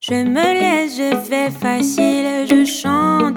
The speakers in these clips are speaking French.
Je me laisse, je fais facile, je chante.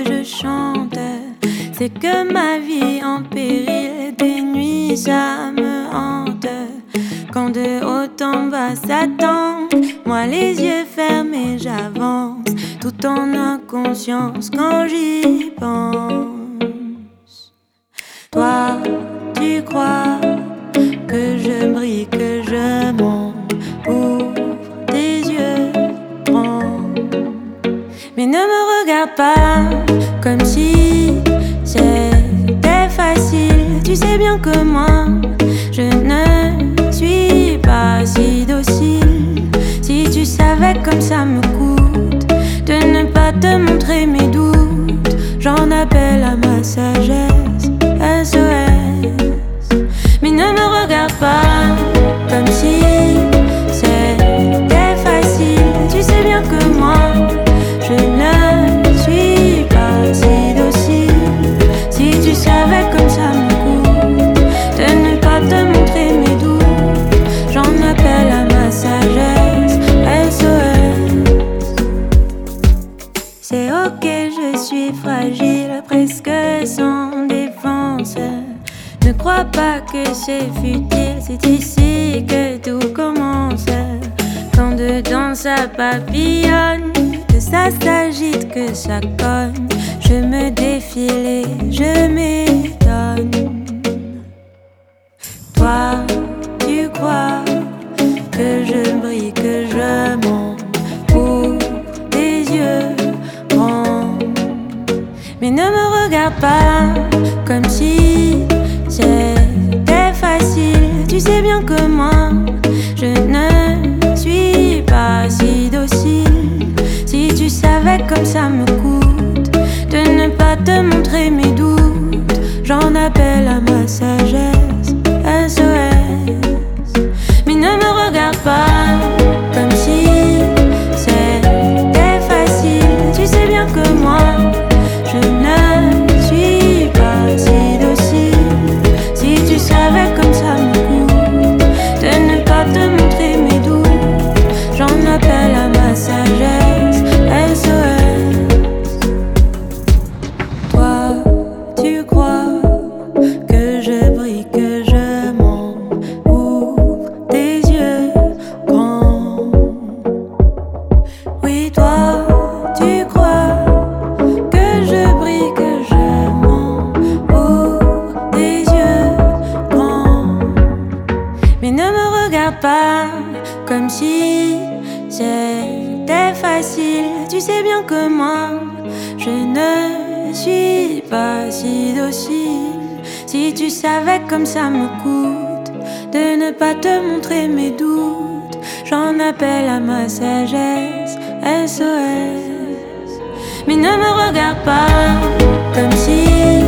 C'est que ma vie en péril, des nuits ça me hante. Quand de haut en bas ça tente, moi les yeux fermés j'avance, tout en inconscience quand j'y pense. Toi, tu crois que je brille, que je monte, ouvre tes yeux, prends. Mais ne me regarde pas comme si c'était facile. Tu sais bien que moi, je ne suis pas si docile. Si tu savais comme ça me coûte de ne pas te montrer mes doutes, j'en appelle à ma sagesse, SOS. Mais ne me regarde pas comme si c'était facile. Tu sais bien que moi, je ne suis pas si docile. Si tu savais comme ça me coûte de ne pas te montrer mes doutes, j'en appelle à ma sagesse, SOS. C'est ok, je suis fragile, presque sans défense. Ne crois pas que c'est futile, c'est ici que tout commence. Quand dedans ça papillonne, que ça s'agite, que ça cogne, je me défile et je m'étonne. Toi, tu crois que je brille, que je monte, ouvre tes yeux, prends. Mais ne me regarde pas comme si c'était facile. Tu sais bien que moi, je ne suis pas si docile. Si tu savais comme ça me coûte de ne pas te montrer mes doutes, j'en appelle à ma sagesse, SOS. Mais ne me regarde pas comme si c'était facile. Tu sais bien que moi, je ne suis pas si docile. Si tu savais comme ça me coûte de ne pas te montrer mes doutes, j'en appelle à ma sagesse, SOS. Toi, tu crois que je brille, que je monte, ouvre tes yeux grands. Oui, toi, tu crois que je brille, que je monte, ouvre tes yeux grands. Mais ne me regarde pas comme si c'était facile. Tu sais bien que moi, je ne suis pas si docile. Si tu savais comme ça me coûte de ne pas te montrer mes doutes, j'en appelle à ma sagesse, SOS. Mais ne me regarde pas comme si